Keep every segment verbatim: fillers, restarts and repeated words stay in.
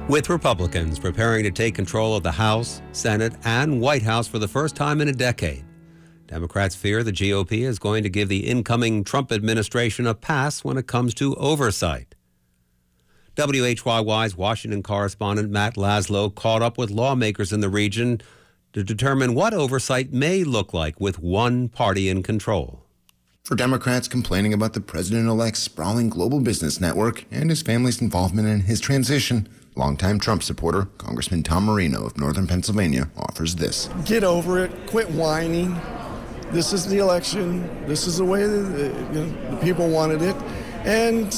With Republicans preparing to take control of the House, Senate, and White House for the first time in a decade, Democrats fear the G O P is going to give the incoming Trump administration a pass when it comes to oversight. W H Y Y's Washington correspondent Matt Laszlo caught up with lawmakers in the region to determine what oversight may look like with one party in control. For Democrats complaining about the president-elect's sprawling global business network and his family's involvement in his transition, longtime Trump supporter Congressman Tom Marino of Northern Pennsylvania offers this. Get over it. Quit whining. This is the election. This is the way the, you know, the people wanted it. And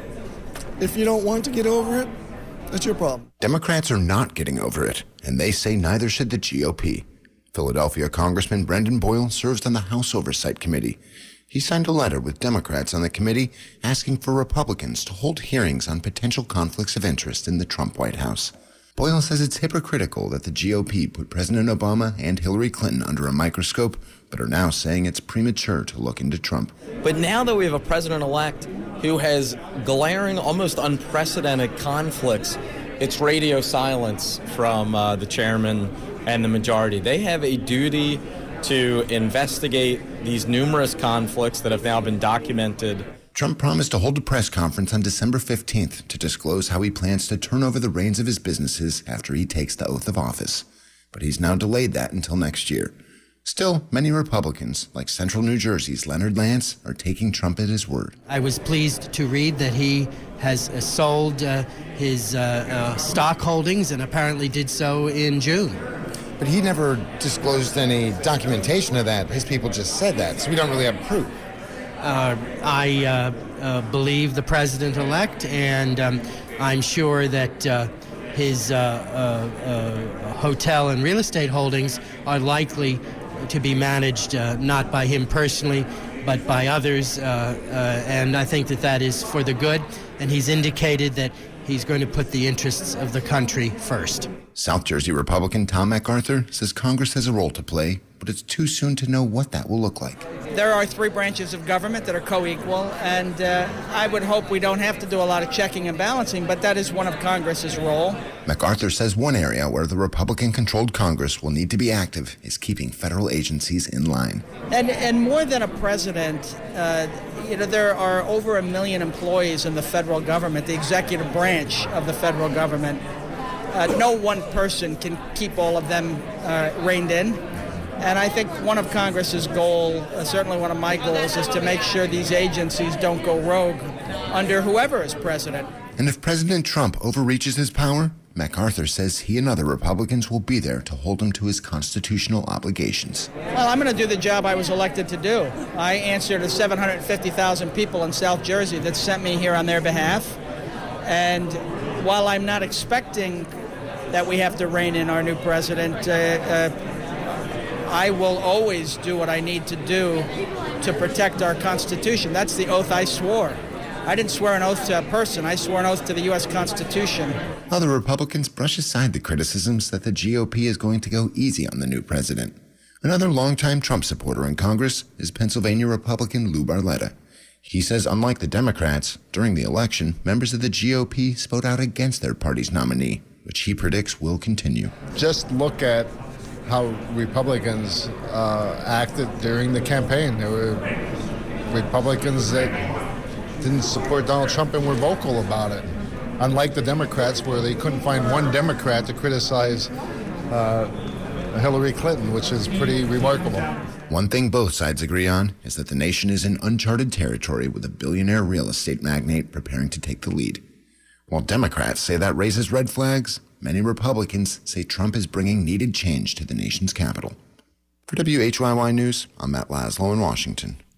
if you don't want to get over it, that's your problem. Democrats are not getting over it, and they say neither should the G O P. Philadelphia Congressman Brendan Boyle serves on the House Oversight Committee. He signed a letter with Democrats on the committee asking for Republicans to hold hearings on potential conflicts of interest in the Trump White House. Boyle says it's hypocritical that the G O P put President Obama and Hillary Clinton under a microscope, but are now saying it's premature to look into Trump. But now that we have a president-elect who has glaring, almost unprecedented conflicts, it's radio silence from uh, the chairman and the majority. They have a duty to investigate these numerous conflicts that have now been documented. Trump promised to hold a press conference on December fifteenth to disclose how he plans to turn over the reins of his businesses after he takes the oath of office. But he's now delayed that until next year. Still, many Republicans, like Central New Jersey's Leonard Lance, are taking Trump at his word. I was pleased to read that he has uh, sold uh, his uh, uh, stock holdings and apparently did so in June. But he never disclosed any documentation of that. His people just said that, so we don't really have proof. Uh, I uh, uh, believe the president-elect, and um, I'm sure that uh, his uh, uh, uh, hotel and real estate holdings are likely to be managed uh, not by him personally, but by others, uh, uh, and I think that that is for the good, and he's indicated that he's going to put the interests of the country first. South Jersey Republican Tom MacArthur says Congress has a role to play, but it's too soon to know what that will look like. There are three branches of government that are co-equal, and uh, I would hope we don't have to do a lot of checking and balancing, but that is one of Congress's role. MacArthur says one area where the Republican-controlled Congress will need to be active is keeping federal agencies in line. And and more than a president, uh, you know, there are over a million employees in the federal government, the executive branch of the federal government. Uh, no one person can keep all of them uh, reined in. And I think one of Congress's goal, uh, certainly one of my goals, is to make sure these agencies don't go rogue under whoever is president. And if President Trump overreaches his power, MacArthur says he and other Republicans will be there to hold him to his constitutional obligations. Well, I'm going to do the job I was elected to do. I answer to seven hundred fifty thousand people in South Jersey that sent me here on their behalf. And while I'm not expecting that we have to rein in our new president, uh, uh, I will always do what I need to do to protect our Constitution. That's the oath I swore. I didn't swear an oath to a person. I swore an oath to the U S Constitution. Other Republicans brush aside the criticisms that the G O P is going to go easy on the new president. Another longtime Trump supporter in Congress is Pennsylvania Republican Lou Barletta. He says, unlike the Democrats, during the election, members of the G O P spoke out against their party's nominee, which he predicts will continue. Just look at how Republicans uh, acted during the campaign. There were Republicans that didn't support Donald Trump and were vocal about it. Unlike the Democrats, where they couldn't find one Democrat to criticize uh, Hillary Clinton, which is pretty remarkable. One thing both sides agree on is that the nation is in uncharted territory with a billionaire real estate magnate preparing to take the lead. While Democrats say that raises red flags, many Republicans say Trump is bringing needed change to the nation's capital. For W H Y Y News, I'm Matt Laszlo in Washington.